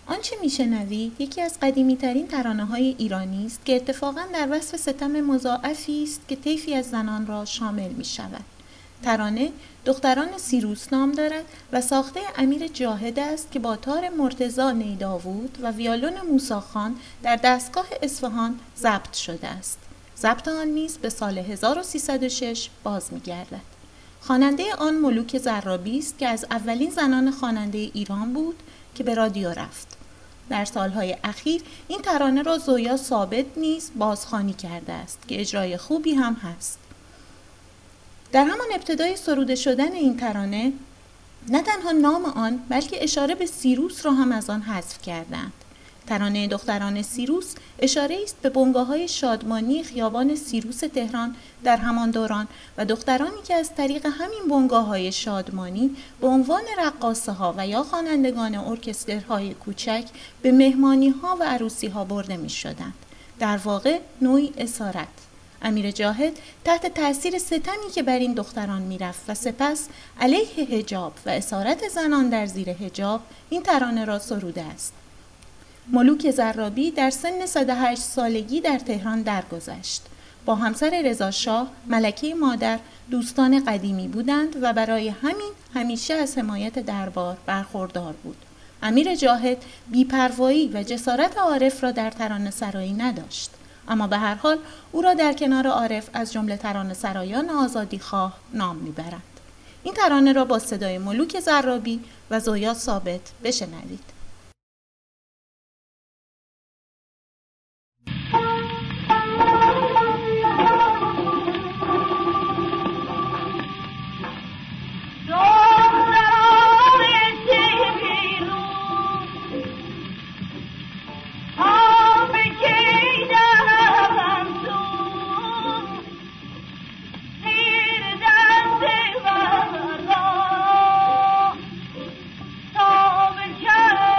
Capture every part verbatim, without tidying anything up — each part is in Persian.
آنچه میشنوید یکی از قدیمی‌ترین ترانه‌های ایرانی است که اتفاقاً در وصف ستم مضاعفی است که طیفی از زنان را شامل می‌شود. ترانه دختران سیروس نام دارد و ساخته امیر جاهد است که با تار مرتضی نیداوود و ویولون موسی خان در دستگاه اصفهان ضبط شده است. ضبط آن نیز به سال هزار و سیصد و شش باز می‌گردد. خواننده آن ملوک زرابی است که از اولین زنان خواننده ایران بود که به رادیو رفت. در سالهای اخیر این ترانه را زویا ثابت نیز بازخوانی کرده است که اجرای خوبی هم هست. در همان ابتدای سروده شدن این ترانه نه تنها نام آن بلکه اشاره به سیروس را هم از آن حذف کردند. ترانه دختران سیروس اشاره است به بنگاه‌های شادمانی خیابان سیروس تهران در همان دوران و دخترانی که از طریق همین بنگاه‌های شادمانی به عنوان رقاصه‌ها و یا خوانندگان ارکسترهای کوچک به مهمانی‌ها و عروسی‌ها برده می‌شدند. در واقع نوعی اسارت. امیر جاهد تحت تأثیر ستمی که بر این دختران میرفت و سپس علیه حجاب و اسارت زنان در زیر حجاب این ترانه را سروده است. ملوک زرابی در سن صد و هشت سالگی در تهران درگذشت. با همسر رضا شاه ملکه مادر دوستان قدیمی بودند و برای همین همیشه از حمایت دربار برخوردار بود. امیر جاهد بی‌پروایی و جسارت عارف را در ترانه سرایی نداشت، اما به هر حال او را در کنار عارف از جمله ترانه سرایان آزادی خواه نام میبرند. این ترانه را با صدای ملوک زرابی و زویا ثابت بشنوید. Yeah.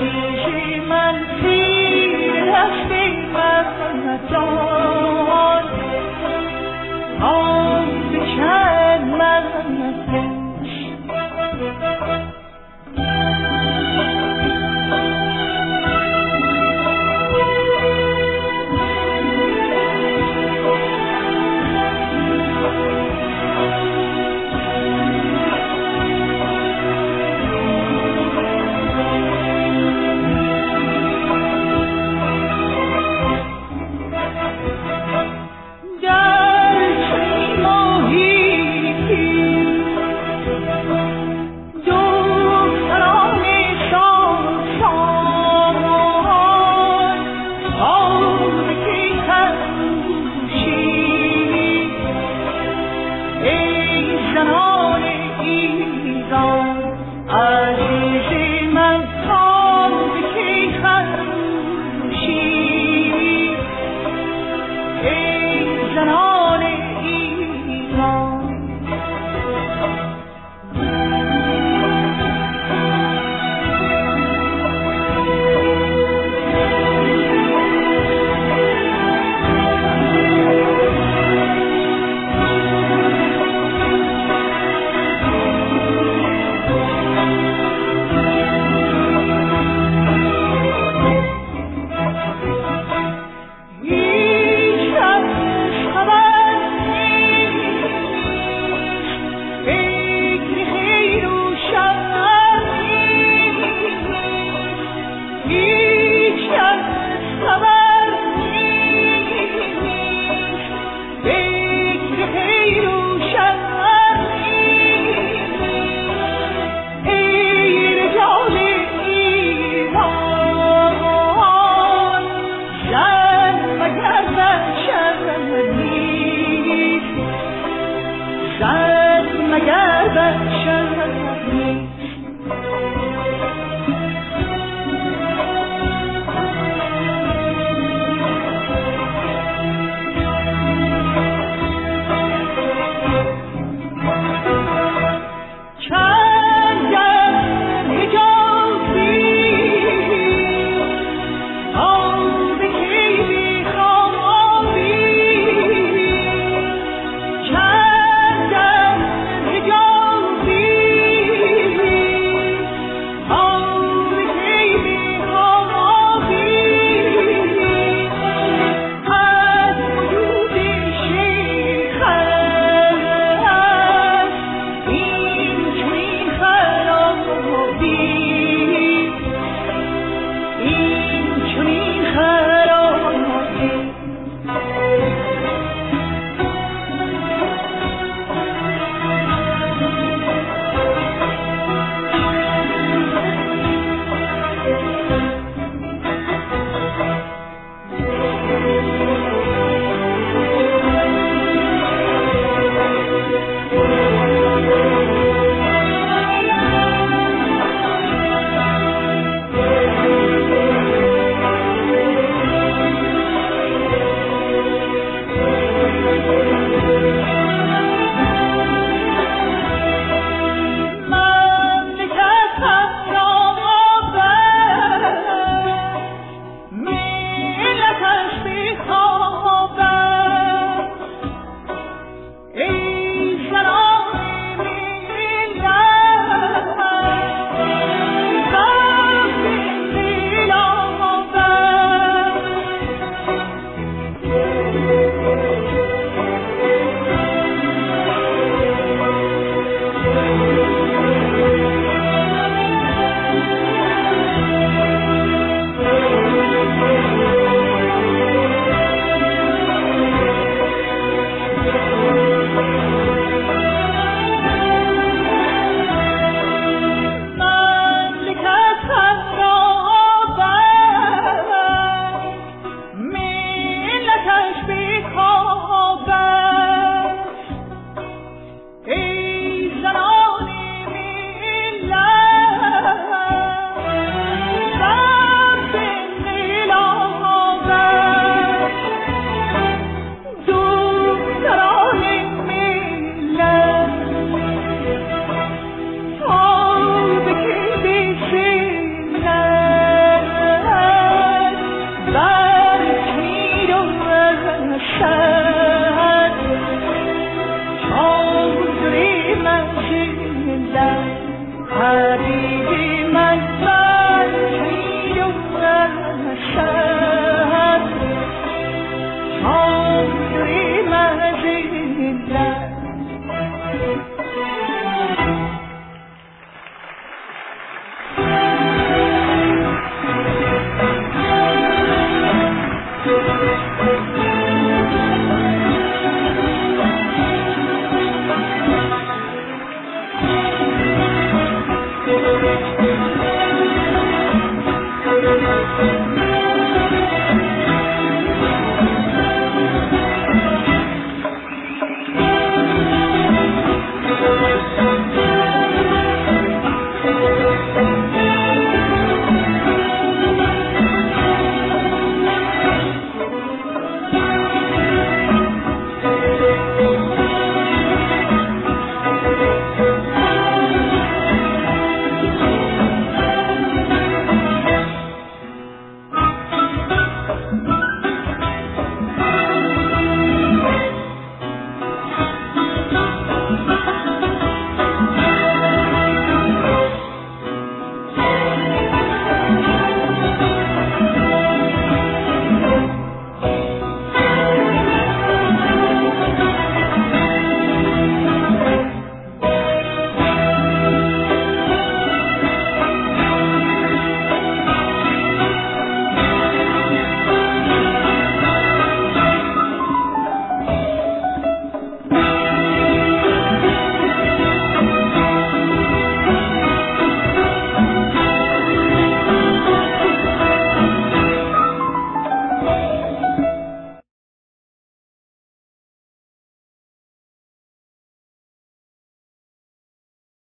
همیشه من پیر هستی من جان